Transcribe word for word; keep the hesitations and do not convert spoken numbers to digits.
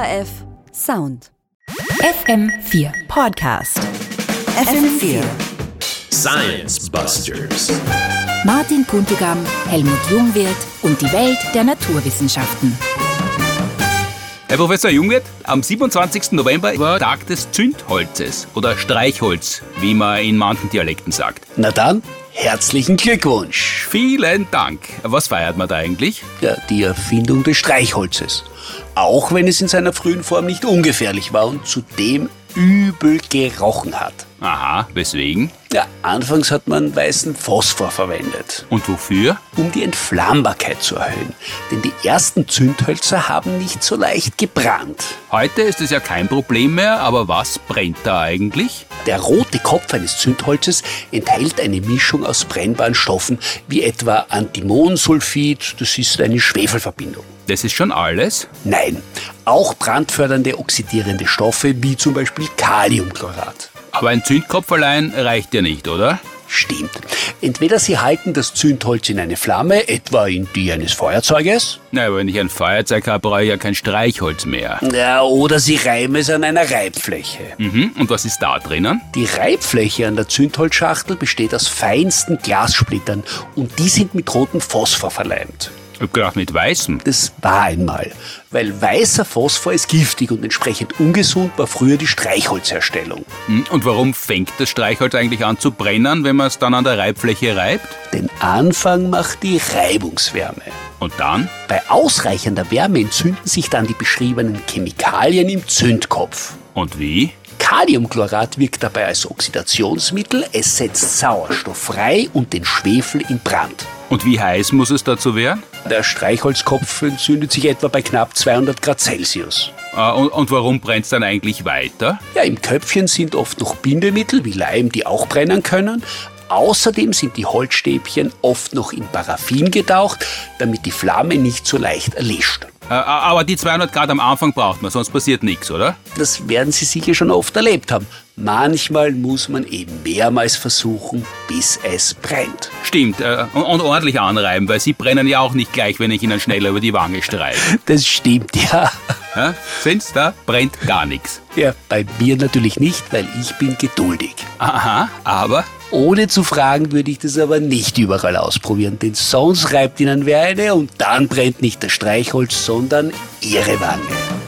F Sound. F M vier Podcast. F M vier Science Busters. Martin Puntigam, Helmut Jungwirth und die Welt der Naturwissenschaften. Herr Professor Jungwirth, am siebenundzwanzigsten November war Tag des Zündholzes oder Streichholz, wie man in manchen Dialekten sagt. Na dann, herzlichen Glückwunsch. Vielen Dank. Was feiert man da eigentlich? Ja, die Erfindung des Streichholzes. Auch wenn es in seiner frühen Form nicht ungefährlich war und zudem übel gerochen hat. Aha, weswegen? Ja, anfangs hat man weißen Phosphor verwendet. Und wofür? Um die Entflammbarkeit zu erhöhen. Denn die ersten Zündhölzer haben nicht so leicht gebrannt. Heute ist es ja kein Problem mehr, aber was brennt da eigentlich? Der rote Kopf eines Zündholzes enthält eine Mischung aus brennbaren Stoffen, wie etwa Antimonsulfid, das ist eine Schwefelverbindung. Das ist schon alles? Nein, auch brandfördernde oxidierende Stoffe, wie zum Beispiel Kaliumchlorat. Aber ein Zündkopf allein reicht ja nicht, oder? Stimmt. Entweder Sie halten das Zündholz in eine Flamme, etwa in die eines Feuerzeuges. Na, aber wenn ich ein Feuerzeug habe, brauche ich ja kein Streichholz mehr. Ja, oder Sie reiben es an einer Reibfläche. Mhm. Und was ist da drinnen? Die Reibfläche an der Zündholzschachtel besteht aus feinsten Glassplittern und die sind mit rotem Phosphor verleimt. Ich hab gedacht, mit weißem. Das war einmal, weil weißer Phosphor ist giftig und entsprechend ungesund war früher die Streichholzherstellung. Hm, und warum fängt das Streichholz eigentlich an zu brennen, wenn man es dann an der Reibfläche reibt? Den Anfang macht die Reibungswärme. Und dann? Bei ausreichender Wärme entzünden sich dann die beschriebenen Chemikalien im Zündkopf. Und wie? Kaliumchlorat wirkt dabei als Oxidationsmittel, es setzt Sauerstoff frei und den Schwefel in Brand. Und wie heiß muss es dazu werden? Der Streichholzkopf entzündet sich etwa bei knapp zweihundert Grad Celsius. Äh, und, und warum brennt es dann eigentlich weiter? Ja, im Köpfchen sind oft noch Bindemittel wie Leim, die auch brennen können. Außerdem sind die Holzstäbchen oft noch in Paraffin getaucht, damit die Flamme nicht so leicht erlischt. Äh, aber die zweihundert Grad am Anfang braucht man, sonst passiert nichts, oder? Das werden Sie sicher schon oft erlebt haben. Manchmal muss man eben mehrmals versuchen, bis es brennt. Stimmt, äh, und, und ordentlich anreiben, weil sie brennen ja auch nicht gleich, wenn ich ihnen schneller über die Wange streiche. Das stimmt, ja. Ja, sind's, da brennt gar nichts. Ja, bei mir natürlich nicht, weil ich bin geduldig. Aha, aber? Ohne zu fragen würde ich das aber nicht überall ausprobieren, denn sonst reibt Ihnen wer eine und dann brennt nicht das Streichholz, sondern Ihre Wange.